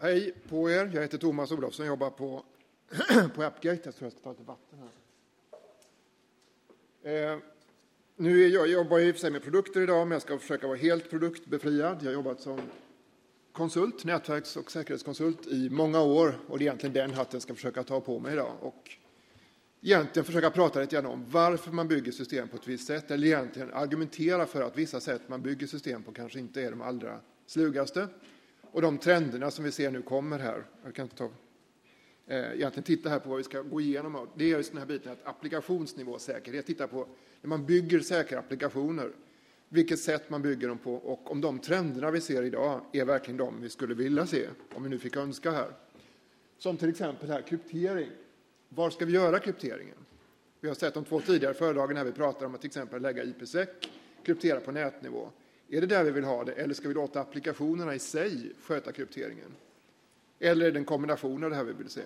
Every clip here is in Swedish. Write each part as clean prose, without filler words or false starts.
Hej på er, jag heter Thomas Olofsson, jobbar på Appgate. Jag tror jag ska ta lite vatten här. Jag jobbar i och för sig med produkter idag, men jag ska försöka vara helt produktbefriad. Jag har jobbat som konsult, nätverks- och säkerhetskonsult i många år, och det är egentligen den hatten jag ska försöka ta på mig idag. Och egentligen försöka prata lite grann om varför man bygger system på ett visst sätt, eller egentligen argumentera för att vissa sätt man bygger system på kanske inte är de allra slugaste. Och de trenderna som vi ser nu kommer här, jag kan inte egentligen titta här på vad vi ska gå igenom. Det är just den här biten att applikationsnivåsäkerhet, titta på när man bygger säkra applikationer, vilket sätt man bygger dem på och om de trenderna vi ser idag är verkligen de vi skulle vilja se, om vi nu fick önska här. Som till exempel här, kryptering. Var ska vi göra krypteringen? Vi har sett de 2 tidigare föredragen här vi pratar om att till exempel lägga IPsec, kryptera på nätnivå. Är det där vi vill ha det, eller ska vi låta applikationerna i sig sköta krypteringen? Eller är det en kombination av det här vi vill se?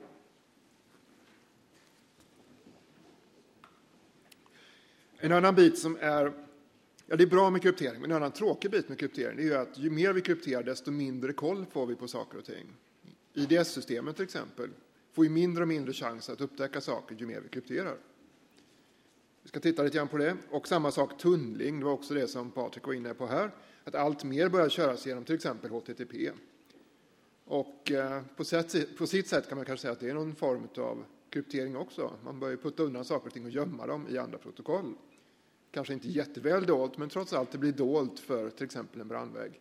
En annan bit som är, det är bra med kryptering, men en annan tråkig bit med kryptering är ju att ju mer vi krypterar desto mindre koll får vi på saker och ting. IDS-systemet till exempel får ju mindre och mindre chans att upptäcka saker ju mer vi krypterar. Vi ska titta lite grann på det. Och samma sak tunnling, det var också det som Patrik var inne på här. Att allt mer börjar köras genom till exempel HTTP. Och på sitt sätt kan man kanske säga att det är någon form av kryptering också. Man börjar putta undan saker och ting och gömma dem i andra protokoll. Kanske inte jätteväl dolt, men trots allt det blir dolt för till exempel en brandvägg.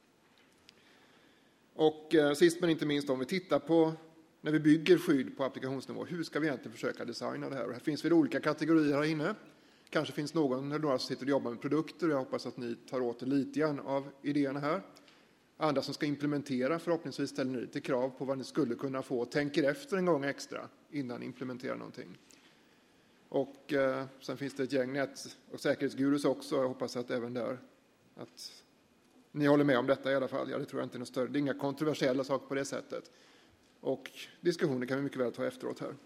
Och sist men inte minst om vi tittar på när vi bygger skydd på applikationsnivå, hur ska vi egentligen försöka designa det här? Och här finns väl olika kategorier här inne. Kanske finns någon eller några som sitter och jobbar med produkter. Jag hoppas att ni tar åt er lite grann av idéerna här. Andra som ska implementera, förhoppningsvis ställer ni lite krav på vad ni skulle kunna få. Tänker efter en gång extra innan ni implementerar någonting. Och sen finns det ett gäng nät- och säkerhetsgurus också. Jag hoppas att även där att ni håller med om detta i alla fall. Ja, det tror jag inte är något större. Det är inga kontroversiella saker på det sättet. Och diskussioner kan vi mycket väl ta efteråt här.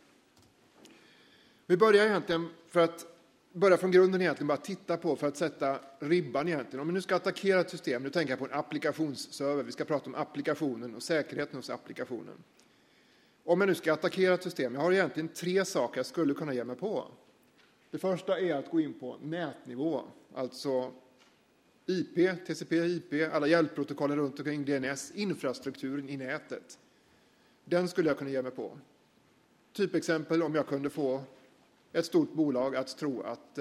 Vi börjar egentligen för att börja från grunden egentligen bara titta på för att sätta ribban egentligen. Om vi nu ska attackera ett system, nu tänker jag på en applikationsserver. Vi ska prata om applikationen och säkerheten hos applikationen. Om jag nu ska attackera ett system, jag har egentligen 3 saker jag skulle kunna ge mig på. Det första är att gå in på nätnivå, alltså IP, TCP, IP, alla hjälpprotokollen runt omkring DNS, infrastrukturen i nätet. Den skulle jag kunna ge mig på. Typexempel om jag kunde få ett stort bolag att tro att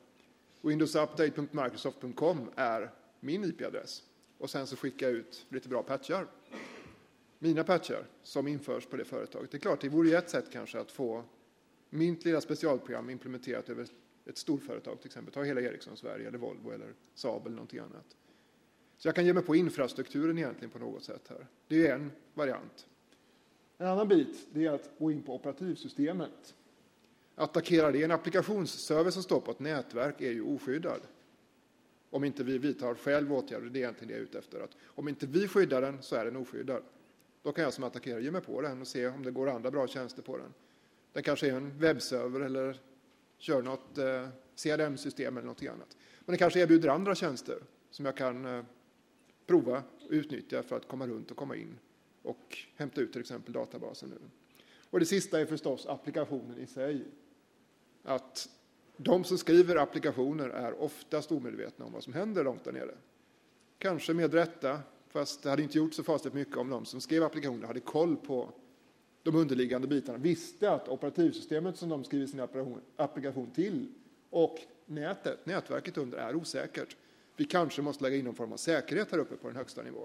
windowsupdate.microsoft.com är min IP-adress. Och sen så skickar jag ut lite bra patchar. Mina patchar som införs på det företaget. Det är klart, det vore ett sätt kanske att få mitt lilla specialprogram implementerat över ett storföretag till exempel. Ta hela Ericsson Sverige eller Volvo eller Saab eller någonting annat. Så jag kan ge mig på infrastrukturen egentligen på något sätt här. Det är en variant. En annan bit det är att gå in på operativsystemet. Attackera det. En applikationsserver som står på ett nätverk är ju oskyddad. Om inte vi vidtar själv åtgärder, det är egentligen det jag är ute efter. Att om inte vi skyddar den så är den oskyddad. Då kan jag som attackerare ge mig på den och se om det går andra bra tjänster på den. Det kanske är en webbserver eller kör något CRM-system eller något annat. Men det kanske erbjuder andra tjänster som jag kan prova och utnyttja för att komma runt och komma in och hämta ut till exempel databasen nu. Och det sista är förstås applikationen i sig. Att de som skriver applikationer är oftast omedvetna om vad som händer långt där nere. Kanske med rätta, fast det hade inte gjort så fasligt mycket om de som skrev applikationer hade koll på de underliggande bitarna. Visste att operativsystemet som de skriver sin applikation till och nätverket under är osäkert. Vi kanske måste lägga in någon form av säkerhet här uppe på den högsta nivån.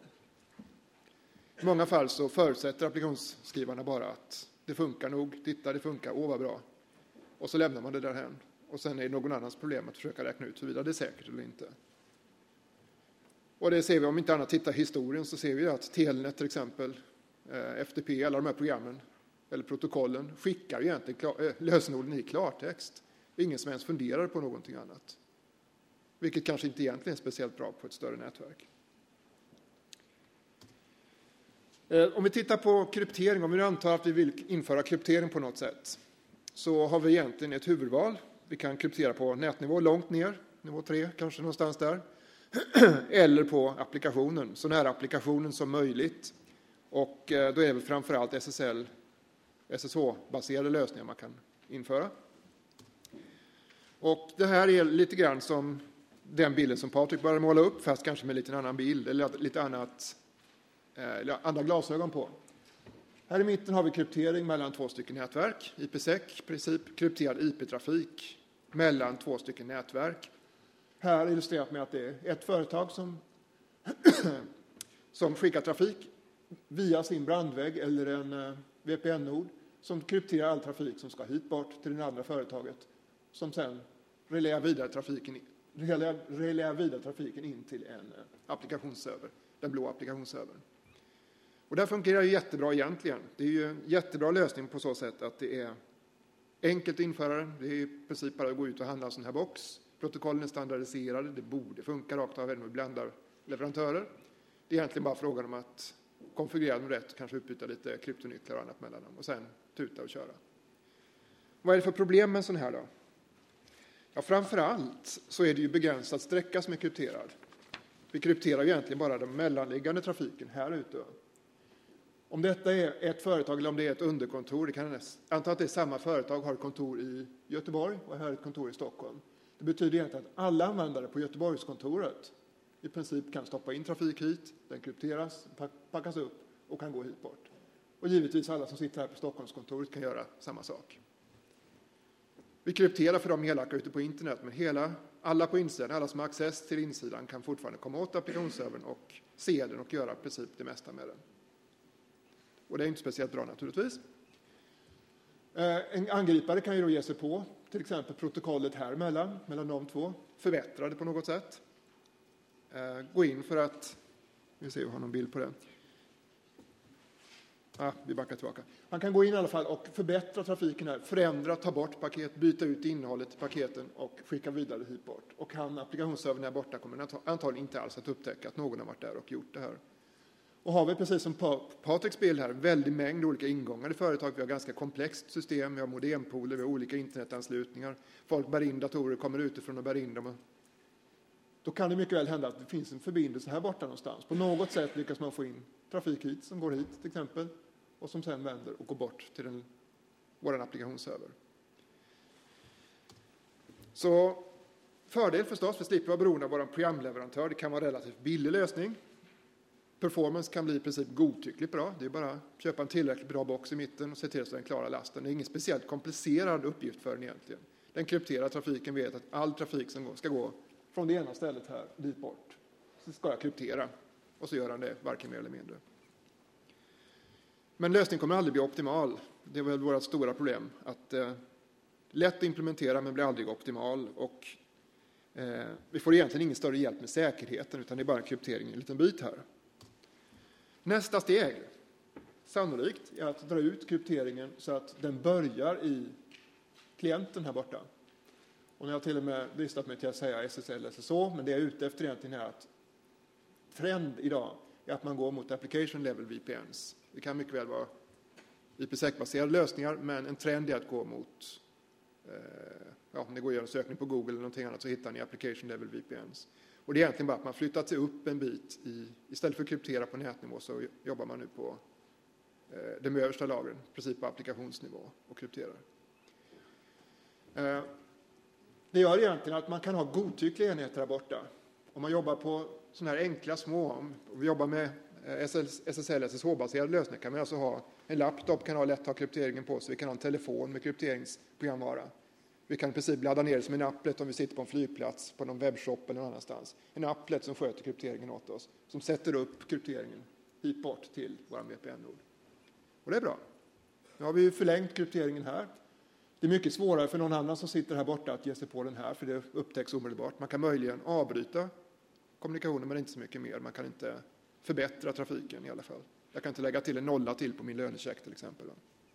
I många fall så förutsätter applikationsskrivarna bara att det funkar nog, titta det funkar, vad bra. Och så lämnar man det därhen. Och sen är det någon annans problem att försöka räkna ut huruvida det är säkert eller inte. Och det ser vi, om inte annat tittar historien så ser vi att Telnet till exempel, FTP, alla de här programmen eller protokollen skickar egentligen lösenorden i klartext. Ingen som ens funderar på någonting annat. Vilket kanske inte egentligen är speciellt bra på ett större nätverk. Om vi tittar på kryptering, om vi nu antar att vi vill införa kryptering på något sätt, så har vi egentligen ett huvudval. Vi kan kryptera på nätnivå långt ner, nivå 3 kanske någonstans där, eller på applikationen, så nära applikationen som möjligt. Och då är det väl framförallt SSH-baserade lösningar man kan införa. Och det här är lite grann som den bilden som Patrik började måla upp, fast kanske med lite annan bild eller lite andra glasögon på. Här i mitten har vi kryptering mellan 2 stycken nätverk. IPsec, i princip krypterad IP-trafik mellan 2 stycken nätverk. Här illustrerat med att det är ett företag som skickar trafik via sin brandvägg eller en VPN-nod som krypterar all trafik som ska hit bort till det andra företaget, som sen reläar vidare trafiken in till en applikationsserver, den blå applikationsservern. Och det här fungerar ju jättebra egentligen. Det är ju en jättebra lösning på så sätt att det är enkelt att införa den. Det är i princip bara att gå ut och handla en sån här box. Protokollen är standardiserade, det borde funka rakt av även med blandarleverantörer. Det är egentligen bara frågan om att konfigurera dem rätt, kanske utbyta lite kryptonycklar och annat mellan dem och sen tuta och köra. Vad är det för problem med en sån här då? Ja, framförallt så är det ju begränsad sträcka som är krypterad. Vi krypterar ju egentligen bara den mellanliggande trafiken här ute. Om detta är ett företag eller om det är ett underkontor, det kan anta att det är samma företag, har ett kontor i Göteborg och här ett kontor i Stockholm. Det betyder egentligen att alla användare på Göteborgskontoret i princip kan stoppa in trafik hit, den krypteras, packas upp och kan gå hit bort. Och givetvis alla som sitter här på Stockholmskontoret kan göra samma sak. Vi krypterar för de elaka ute på internet, men alla på insidan, alla som har access till insidan kan fortfarande komma åt applikationsservern och se den och göra i princip det mesta med den. Och det är inte speciellt bra naturligtvis. En angripare kan ju då ge sig på till exempel protokollet här mellan de två, förbättra det på något sätt. Gå in för att, vi ser, vi har någon bild på det. Vi backar tillbaka. Han kan gå in i alla fall och förbättra trafiken här, förändra, ta bort paket, byta ut innehållet i paketen och skicka vidare hit bort. Och applikationsservern här borta kommer antagligen inte alls att upptäcka att någon har varit där och gjort det här. Och har vi, precis som Patriks bild här, väldigt mängd olika ingångar i företag. Vi har ganska komplext system, vi har modempooler, vi har olika internetanslutningar. Folk bär in datorer, kommer utifrån och bär in dem. Då kan det mycket väl hända att det finns en förbindelse här borta någonstans. På något sätt lyckas man få in trafik hit som går hit till exempel och som sen vänder och går bort till vår applikationsserver. Så fördel förstås, vi slipper vara beroende av vår programleverantör. Det kan vara en relativt billig lösning. Performance kan bli i princip godtyckligt bra. Det är bara att köpa en tillräckligt bra box i mitten och se till så den klarar lasten. Det är ingen speciellt komplicerad uppgift för den egentligen. Den krypterar trafiken, vet att all trafik som ska gå från det ena stället här dit bort så ska jag kryptera. Och så gör han det, varken mer eller mindre. Men lösningen kommer aldrig bli optimal. Det är väl vårt stora problem. Att lätt att implementera men blir aldrig optimal. Och vi får egentligen ingen större hjälp med säkerheten utan det är bara en kryptering i en liten bit här. Nästa steg, sannolikt, är att dra ut krypteringen så att den börjar i klienten här borta. Och nu har jag till och med listat mig till att säga SSL, SSO, men det jag är ute efter egentligen är att trend idag är att man går mot application level VPNs. Det kan mycket väl vara IPsec-baserade lösningar, men en trend är att gå mot, om det går att göra en sökning på Google eller någonting annat så hittar ni application level VPNs. Och det är egentligen bara att man flyttat sig upp en bit istället för att kryptera på nätnivå så jobbar man nu på de översta lagren, i princip på applikationsnivå och krypterar. Det gör egentligen att man kan ha godtyckliga enheter där borta. Om man jobbar på sådana här enkla små, om vi jobbar med SSL, SSH-baserade lösningar kan man alltså ha en laptop, kan ha lätt att ha krypteringen på sig. Vi kan ha en telefon med krypteringsprogramvara. Vi kan i princip ladda ner det som en applet om vi sitter på en flygplats, på någon webbshop eller någon annanstans. En applet som sköter krypteringen åt oss, som sätter upp krypteringen hit bort till vår VPN-nod. Och det är bra. Nu har vi förlängt krypteringen här. Det är mycket svårare för någon annan som sitter här borta att ge sig på den här, för det upptäcks omedelbart. Man kan möjligen avbryta kommunikationen, men inte så mycket mer. Man kan inte förbättra trafiken i alla fall. Jag kan inte lägga till en nolla till på min lönecheck till exempel.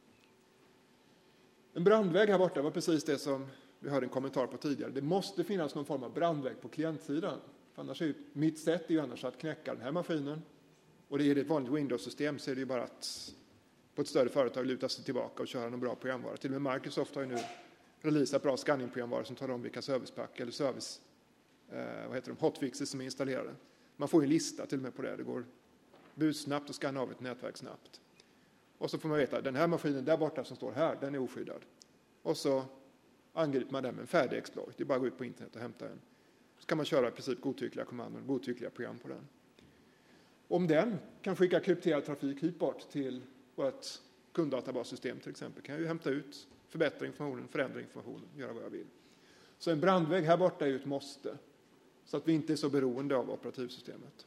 En brandvägg här borta var precis det som vi hörde en kommentar på tidigare. Det måste finnas någon form av brandvägg på klientsidan. För annars mitt sätt är ju annars att knäcka den här maskinen. Och det är ett vanligt Windows-system så är det ju bara att på ett större företag luta sig tillbaka och köra någon bra programvara. Till och med Microsoft har ju nu releasat bra scanning-programvara som talar om vilka servicepack eller service hotfixes som är installerade. Man får ju en lista till och med på det. Det går bussnabbt och skanna av ett nätverk snabbt. Och så får man veta att den här maskinen där borta som står här, den är oskyddad. Och så angriper man den med en färdig exploit. Det är bara att gå ut på internet och hämta en. Så kan man köra i princip godtyckliga kommandon, godtyckliga program på den. Om den kan skicka krypterad trafik hit bort till vårt kunddatabassystem till exempel, kan jag ju hämta ut, förbättra informationen, förändra informationen, göra vad jag vill. Så en brandvägg här borta är ju ett måste, så att vi inte är så beroende av operativsystemet.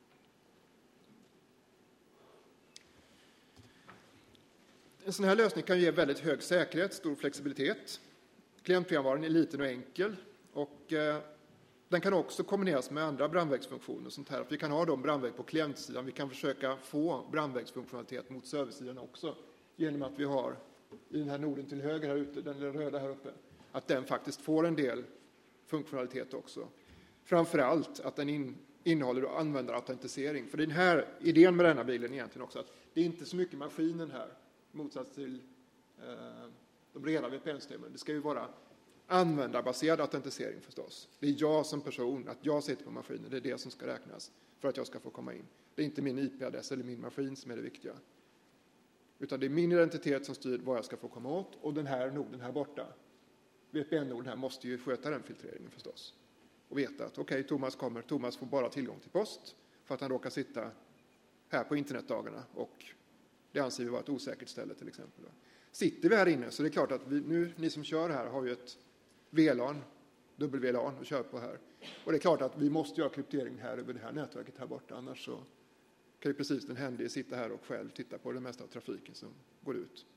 En sån här lösning kan ge väldigt hög säkerhet, stor flexibilitet. Klientprogramvaran är liten och enkel, och den kan också kombineras med andra brandväggsfunktioner. Sånt här. Vi kan ha dem brandvägg på klientsidan. Vi kan försöka få brandväggsfunktionalitet mot serversidan också, genom att vi har i den här noden till höger här ute, den röda här uppe, att den faktiskt får en del funktionalitet också. Framförallt att den innehåller användarautentisering. För den här idén med denna bilen är egentligen också att det är inte så mycket maskinen här, i motsats till de rena VPN-systemen. Det ska ju vara användarbaserad autentisering förstås. Det är jag som person, att jag sitter på maskinen, det är det som ska räknas för att jag ska få komma in. Det är inte min IP-adress eller min maskin som är det viktiga. Utan det är min identitet som styr vad jag ska få komma åt, och den här noden här borta, VPN-noden här, måste ju sköta den filtreringen förstås. Och veta att okej, Thomas får bara tillgång till post för att han råkar sitta här på internetdagarna, och det anser vi vara ett osäkert ställe till exempel. Sitter vi här inne så det är klart att ni som kör här har ju ett VLAN, dubbel-VLAN att köra på här. Och det är klart att vi måste göra kryptering här över det här nätverket här borta, annars så kan ju precis den händige sitta här och själv titta på det mesta av trafiken som går ut.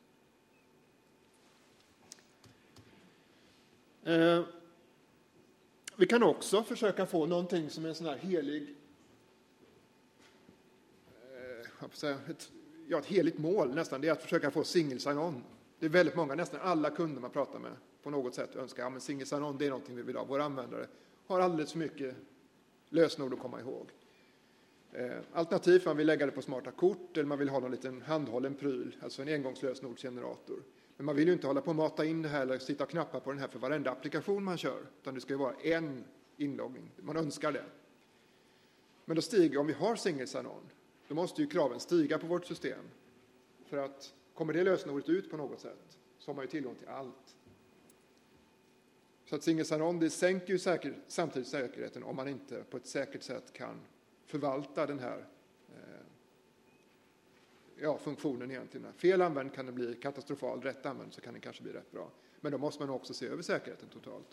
Vi kan också försöka få någonting som är en sån här helig, ett heligt mål nästan, det är att försöka få single sign-on. Det är väldigt många, nästan alla kunder man pratar med på något sätt önskar, men single sign-on, det är någonting vi vill ha. Våra användare har alldeles för mycket lösenord att komma ihåg. Alternativt man vill lägga det på smarta kort, eller man vill ha någon liten handhållen pryl, alltså en engångslösenordsgenerator. Men man vill ju inte hålla på att mata in det här eller sitta och knappa på den här för varenda applikation man kör, utan det ska ju vara en inloggning. Man önskar det. Men då stiger, om vi har single sign-on, då måste ju kraven stiga på vårt system. För att kommer det lösenordet ut på något sätt så har man ju tillgång till allt. Så att single sign-on, det sänker ju samtidigt säkerheten om man inte på ett säkert sätt kan förvalta den här funktionen egentligen. Fel använd kan det bli katastrofal, rätt använd så kan det kanske bli rätt bra. Men då måste man också se över säkerheten totalt.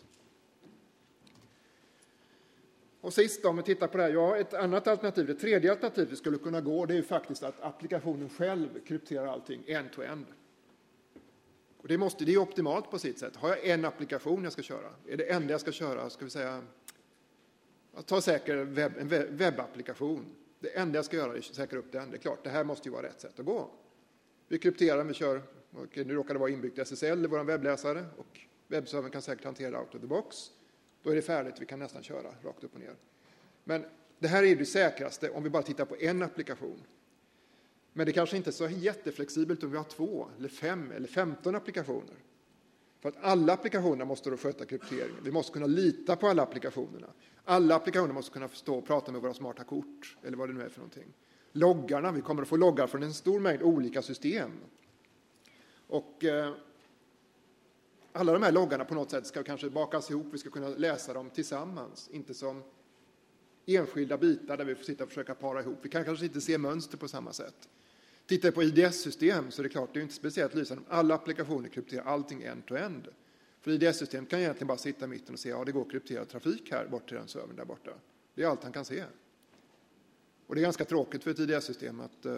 Och sist om vi tittar på det här, ett annat alternativ, det tredje alternativet skulle kunna gå, det är ju faktiskt att applikationen själv krypterar allting end-to-end. Och det är optimalt på sitt sätt. Har jag en applikation jag ska köra, är det enda jag ska köra, ska vi säga, ta säker en webbapplikation. Det enda jag ska göra är att säkra upp den. Det är klart, det här måste ju vara rätt sätt att gå. Vi krypterar, vi kör, och nu råkar det vara inbyggt SSL i vår webbläsare, och webbservern kan säkert hantera out of the box. Då är det färdigt, vi kan nästan köra rakt upp och ner. Men det här är det säkraste om vi bara tittar på en applikation. Men det kanske inte är så jätteflexibelt om vi har 2 eller 5 eller 15 applikationer. För att alla applikationer måste då sköta krypteringen. Vi måste kunna lita på alla applikationerna. Alla applikationer måste kunna förstå och prata med våra smarta kort, eller vad det nu är för någonting. Loggarna, vi kommer att få loggar från en stor mängd olika system. Och alla de här loggarna på något sätt ska kanske bakas ihop, vi ska kunna läsa dem tillsammans, inte som enskilda bitar där vi får sitta och försöka para ihop. Vi kan kanske inte se mönster på samma sätt. Tittar på IDS-system så är det klart, det är inte speciellt lysande om alla applikationer krypterar allting end-to-end. För IDS-system kan egentligen bara sitta i mitten och se, ja det går krypterad trafik här bort till den servern där borta. Det är allt han kan se. Och det är ganska tråkigt för ett IDS-system att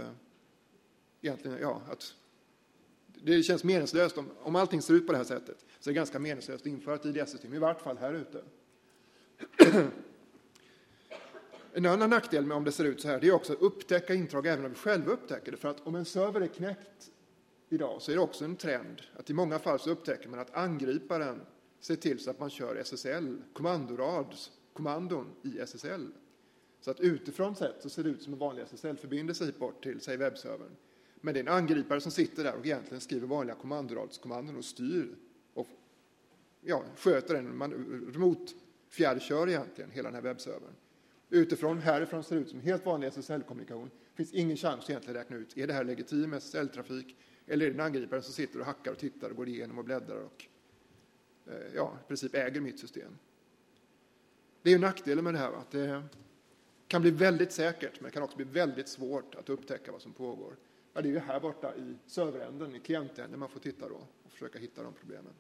att det känns meningslöst om allting ser ut på det här sättet, så är det ganska meningslöst att införa ett IDS-system, i vart fall här ute. En annan nackdel med om det ser ut så här, det är också att upptäcka intrång även om vi själva upptäcker det. För att om en server är knäckt idag så är det också en trend att i många fall så upptäcker man att angriparen ser till så att man kör SSL, kommandon i SSL. Så att utifrån sett så ser det ut som en vanlig SSL-förbindelse hit bort till, säg, webbservern. Men det är en angripare som sitter där och egentligen skriver vanliga kommandoradskommandon och styr och sköter den, man remote fjärrkör egentligen hela den här webbservern. Härifrån ser det ut som helt vanlig SSL-kommunikation. Det finns ingen chans egentligen att räkna ut, är det här legitim SSL-trafik eller är det en angripare som sitter och hackar och tittar och går igenom och bläddrar och i princip äger mitt system. Det är ju nackdelen med det här, att det kan bli väldigt säkert, men det kan också bli väldigt svårt att upptäcka vad som pågår. Ja, det är ju här borta i serveränden, i klientänden, man får titta då och försöka hitta de problemen.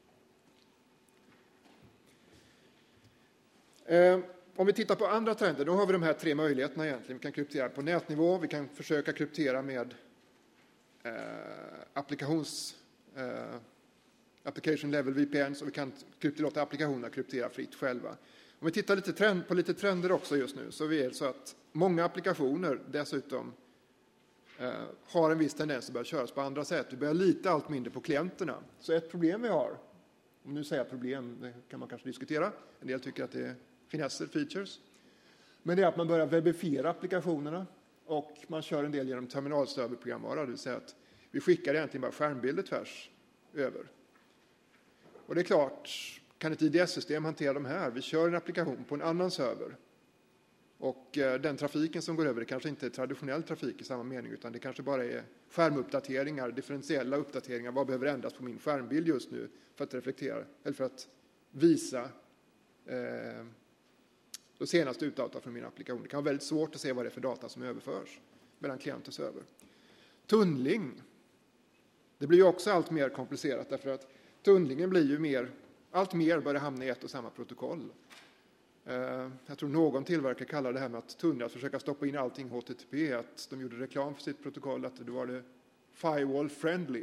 Om vi tittar på andra trender, då har vi de här 3 möjligheterna egentligen. Vi kan kryptera på nätnivå, vi kan försöka kryptera med application level VPNs och vi kan låta applikationerna kryptera fritt själva. Om vi tittar på lite trender också just nu, så är det så att många applikationer dessutom har en viss tendens att börja köras på andra sätt. Vi börjar lita allt mindre på klienterna. Så ett problem vi har, om nu säger problem, det kan man kanske diskutera. En del tycker att det är finesser, features. Men det är att man börjar webbifiera applikationerna och man kör en del genom terminalserverprogramvara, det vill säga att vi skickar egentligen bara skärmbilder tvärs över. Och det är klart, kan ett IDS-system hantera de här? Vi kör en applikation på en annan server. Och den trafiken som går över, det kanske inte är traditionell trafik i samma mening, utan det kanske bara är skärmuppdateringar, differentiella uppdateringar. Vad behöver ändras på min skärmbild just nu för att reflektera, eller för att visa det senaste utdata från min applikation. Det kan vara väldigt svårt att se vad det är för data som överförs mellan klient och server. Tunnling. Det blir ju också allt mer komplicerat, därför att tunnlingen blir ju allt mer börjar hamna i ett och samma protokoll. Jag tror någon tillverkare kallar det här med att tunnla, att försöka stoppa in allting HTTP, att de gjorde reklam för sitt protokoll, att det var det firewall friendly.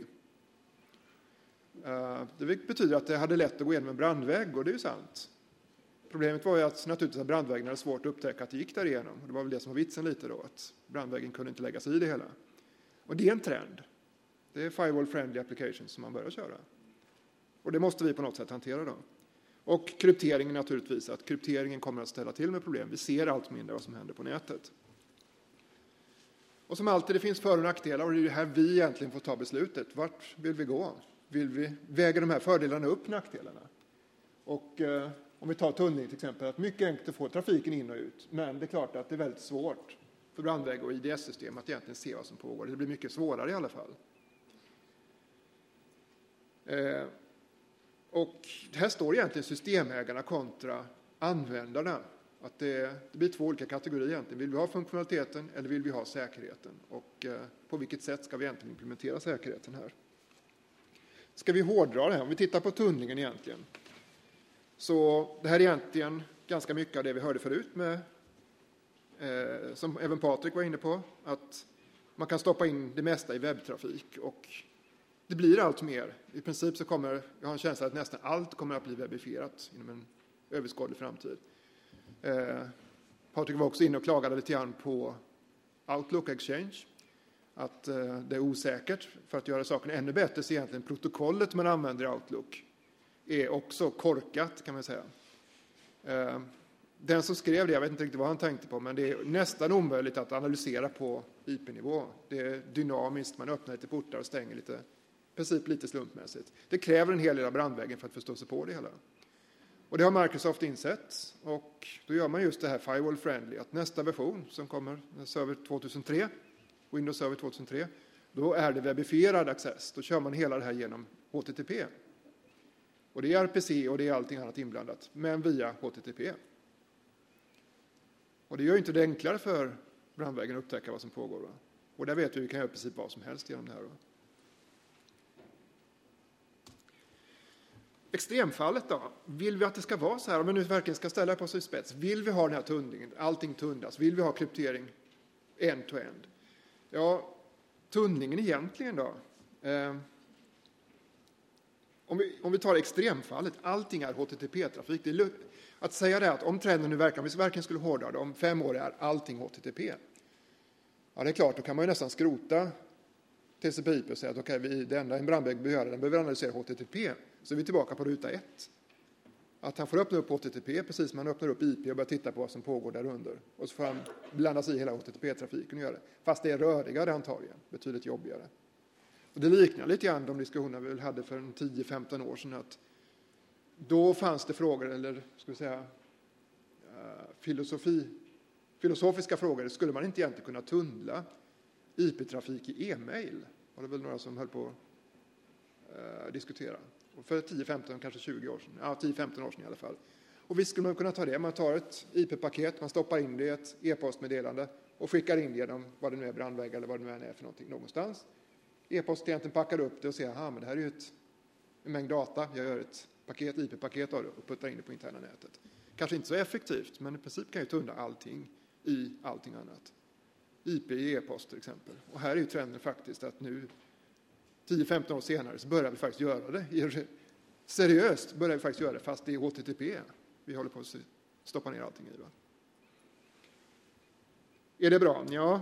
Det betyder att det hade lätt att gå igenom en brandvägg, och det är ju sant. Problemet var ju att naturligtvis att brandväggen hade svårt att upptäcka att det gick där igenom. Det var väl det som var vitsen lite då, att brandväggen kunde inte lägga sig i det hela. Och det är en trend. Det är firewall friendly applications som man börjar köra. Och det måste vi på något sätt hantera då. Och krypteringen naturligtvis, att krypteringen kommer att ställa till med problem. Vi ser allt mindre vad som händer på nätet. Och som alltid, det finns för- och nackdelar, och det är det här vi egentligen får ta beslutet. Vart vill vi gå? Vill vi väga de här fördelarna upp nackdelarna? Och om vi tar tunnling till exempel, att mycket enkelt att få trafiken in och ut. Men det är klart att det är väldigt svårt för brandvägg och IDS-system att egentligen se vad som pågår. Det blir mycket svårare i alla fall. Och här står egentligen systemägarna kontra användarna. Att det blir 2 olika kategorier egentligen. Vill vi ha funktionaliteten eller vill vi ha säkerheten? Och på vilket sätt ska vi egentligen implementera säkerheten här? Ska vi hårdra det här? Om vi tittar på tunnlingen egentligen. Så det här är egentligen ganska mycket av det vi hörde förut med, som även Patrik var inne på, att man kan stoppa in det mesta i webbtrafik, och det blir allt mer. I princip så kommer, jag har en känsla att nästan allt kommer att bli webbifierat inom en överskådlig framtid. Patrik var också inne och klagade lite grann på Outlook Exchange, att det är osäkert. För att göra saken ännu bättre så egentligen protokollet man använder i Outlook är också korkat, kan man säga. Den som skrev det, jag vet inte riktigt vad han tänkte på, men det är nästan omöjligt att analysera på IP-nivå. Det är dynamiskt, man öppnar lite portar och stänger lite, i princip lite slumpmässigt. Det kräver en hel del av brandväggen för att förstå sig på det hela. Och det har Microsoft insett, och då gör man just det här firewall friendly, att nästa version som kommer, server 2003, Windows Server 2003, då är det webbifierad access. Då kör man hela det här genom HTTP. Och det är RPC och det är allting annat inblandat, men via HTTP. Och det gör ju inte det enklare för brandväggen att upptäcka vad som pågår. Va? Och där vet vi kan göra precis vad som helst genom det här. Va? Extremfallet då? Vill vi att det ska vara så här? Om vi nu verkligen ska ställa på sig spets. Vill vi ha den här tunnlingen? Allting tundas. Vill vi ha kryptering end-to-end? Ja, tunnlingen egentligen då? Om vi tar extremfallet, allting är HTTP-trafik. Att säga det att om trenden nu om vi verkligen skulle hårdra det, om 5 år är allting HTTP. Ja, det är klart, då kan man ju nästan skrota TCP/IP och säga att det enda en brandvägg behöver göra, den behöver analysera HTTP. Så är vi tillbaka på ruta 1. Att han får öppna upp HTTP precis som han öppnar upp IP och börjar titta på vad som pågår där under. Och så får han blanda sig i hela HTTP-trafiken och göra det. Fast det är rörigare antagligen, betydligt jobbigare. Och det liknar lite grann de diskussioner vi hade för 10-15 år sedan. Att då fanns det frågor, eller ska vi säga filosofiska frågor. Skulle man inte egentligen kunna tunnla IP-trafik i e-mail? Var det väl några som höll på att diskutera. Och för 10-15, kanske 20 år sedan. Ja, 10-15 år sedan i alla fall. Och visst skulle man kunna ta det. Man tar ett IP-paket, man stoppar in det i ett e-postmeddelande och skickar in det genom vad det nu är, brandvägg eller vad det nu är för någonting någonstans. E-postklienten packar upp det och säger, men det här är ju en mängd data. Jag gör ett paket, IP-paket av det och puttar in det på interna nätet. Kanske inte så effektivt, men i princip kan ju tunnla allting i allting annat. IP i e-post till exempel. Och här är ju trenden faktiskt att nu 10-15 år senare så börjar vi faktiskt göra det. Seriöst börjar vi faktiskt göra det, fast det är HTTP. Vi håller på att stoppa ner allting i. Va? Är det bra? Ja.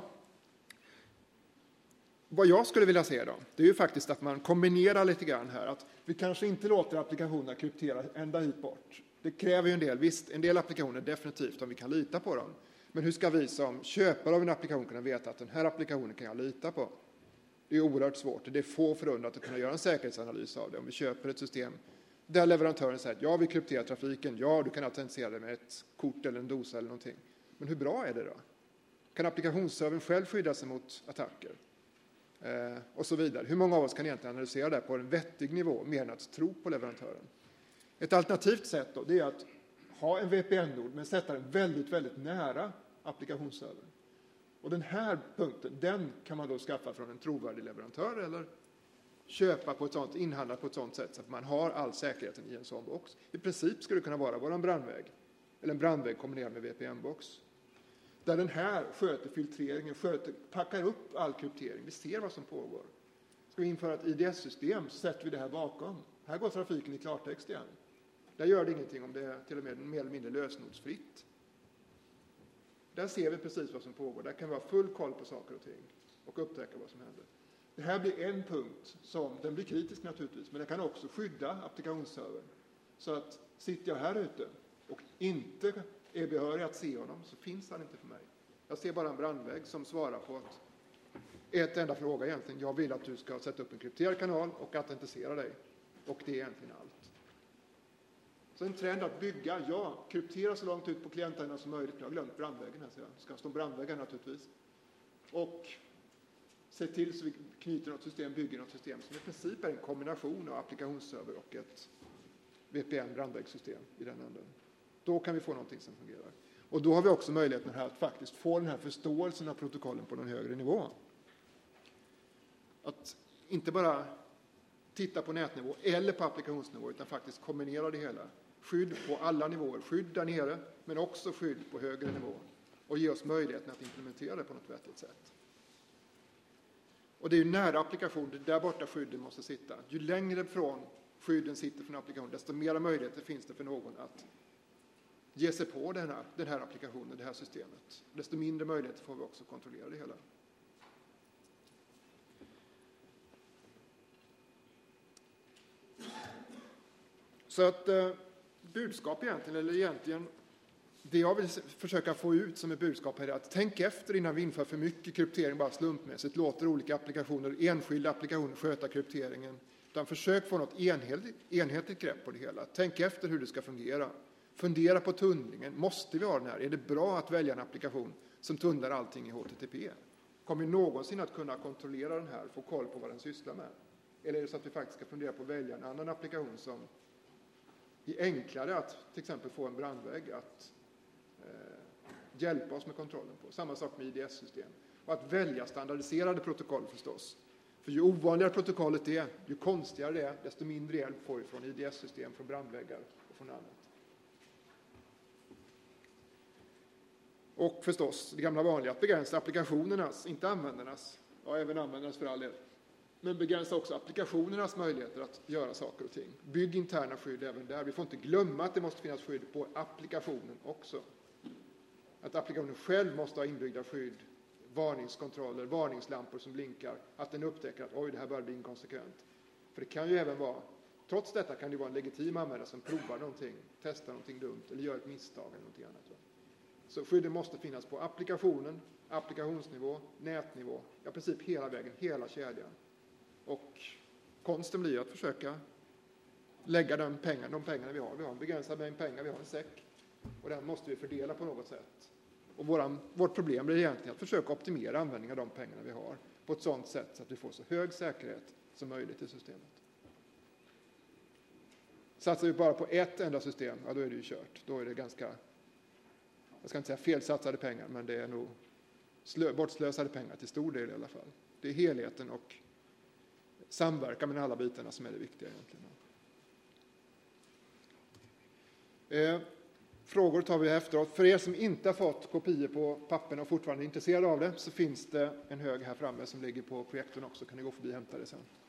Vad jag skulle vilja se då, det är ju faktiskt att man kombinerar lite grann här. Att vi kanske inte låter applikationerna kryptera ända hit bort. Det kräver ju en del, visst, en del applikationer definitivt om vi kan lita på dem. Men hur ska vi som köpare av en applikation kunna veta att den här applikationen kan jag lita på? Det är oerhört svårt. Det är få förunnat att kunna göra en säkerhetsanalys av det. Om vi köper ett system där leverantören säger att ja, vi krypterar trafiken, ja, du kan autentisera det med ett kort eller en dosa eller någonting. Men hur bra är det då? Kan applikationsservern själv skydda sig mot attacker? Och så vidare. Hur många av oss kan egentligen analysera det på en vettig nivå mer än att tro på leverantören? Ett alternativt sätt då, det är att ha en VPN-nod men sätta den väldigt, väldigt nära applikationsservern. Och den här punkten, den kan man då skaffa från en trovärdig leverantör eller köpa på ett sånt, inhandla på ett sånt sätt så att man har all säkerheten i en sån box. I princip skulle det kunna vara våran brandvägg eller en brandvägg kombinerad med VPN-box. Där den här sköter filtreringen, packar upp all kryptering. Vi ser vad som pågår. Ska vi införa ett IDS-system så sätter vi det här bakom. Här går trafiken i klartext igen. Där gör det ingenting om det är till och med mer eller mindre lösenordsfritt. Där ser vi precis vad som pågår. Där kan vi ha full koll på saker och ting och upptäcka vad som händer. Det här blir en punkt som, den blir kritisk naturligtvis, men den kan också skydda applikationsservern. Så att sitter jag här ute och inte är behörig att se honom så finns han inte för mig. Jag ser bara en brandvägg som svarar på ett enda fråga egentligen. Jag vill att du ska sätta upp en krypterad kanal och autentisera dig. Och det är egentligen allt. Så en trend att bygga, kryptera så långt ut på klienterna som möjligt. Jag har glömt brandväggen här, så jag ska stå brandväggen naturligtvis. Och se till så vi knyter något system, bygger något system som i princip är en kombination av applikationsserver och ett VPN-brandvägssystem i den änden. Då kan vi få någonting som fungerar. Och då har vi också möjligheten här att faktiskt få den här förståelsen av protokollen på en högre nivå. Att inte bara titta på nätnivå eller på applikationsnivå utan faktiskt kombinera det hela. Skydd på alla nivåer, skydd där nere men också skydd på högre nivå. Och ge oss möjligheten att implementera det på något vettigt sätt. Och det är ju nära applikation, det där borta skydden måste sitta. Ju längre från skydden sitter från applikationen, desto mera möjligheter finns det för någon att ge sig på den här applikationen, det här systemet. Desto mindre möjligheter får vi också kontrollera det hela. Så att budskap egentligen, det jag vill försöka få ut som ett budskap här är att tänk efter innan vi inför för mycket kryptering bara slumpmässigt, låter olika applikationer, enskilda applikationer sköta krypteringen. Utan försök få något enhetligt grepp på det hela. Tänk efter hur det ska fungera. Fundera på tunnlingen. Måste vi ha den här? Är det bra att välja en applikation som tunnlar allting i HTTP? Kommer vi någonsin att kunna kontrollera den här, få koll på vad den sysslar med? Eller är det så att vi faktiskt ska fundera på att välja en annan applikation som är enklare att till exempel få en brandvägg att hjälpa oss med kontrollen på. Samma sak med IDS-system. Och att välja standardiserade protokoll förstås. För ju ovanligare protokollet är, ju konstigare det är, desto mindre hjälp får vi från IDS-system, från brandväggar och från annat. Och förstås, det gamla vanliga, att begränsa applikationernas, inte användarnas, ja även användarnas för all del, men begränsa också applikationernas möjligheter att göra saker och ting. Bygg interna skydd även där. Vi får inte glömma att det måste finnas skydd på applikationen också. Att applikationen själv måste ha inbyggda skydd, varningskontroller, varningslampor som blinkar, att den upptäcker att oj, det här börjar bli inkonsekvent. För det kan ju även vara, trots detta kan det vara en legitim användare som provar någonting, testar någonting dumt eller gör ett misstag eller någonting annat. Så skydden måste finnas på applikationen, applikationsnivå, nätnivå, i princip hela vägen, hela kedjan. Och konsten blir att försöka lägga de pengarna vi har. Vi har en begränsad mängd pengar, vi har en säck. Och den måste vi fördela på något sätt. Och vårt problem blir egentligen att försöka optimera användningen av de pengarna vi har på ett sådant sätt så att vi får så hög säkerhet som möjligt i systemet. Satsar vi bara på ett enda system, ja, då är det ju kört. Då är det ganska, jag ska inte säga felsatsade pengar, men det är nog bortslösade pengar till stor del i alla fall. Det är helheten och samverkan med alla bitarna som är det viktiga egentligen. Frågor tar vi efteråt. För er som inte har fått kopior på pappen och fortfarande är intresserade av det, så finns det en hög här framme som ligger på projektorn också. Kan ni gå förbi och hämta det sen.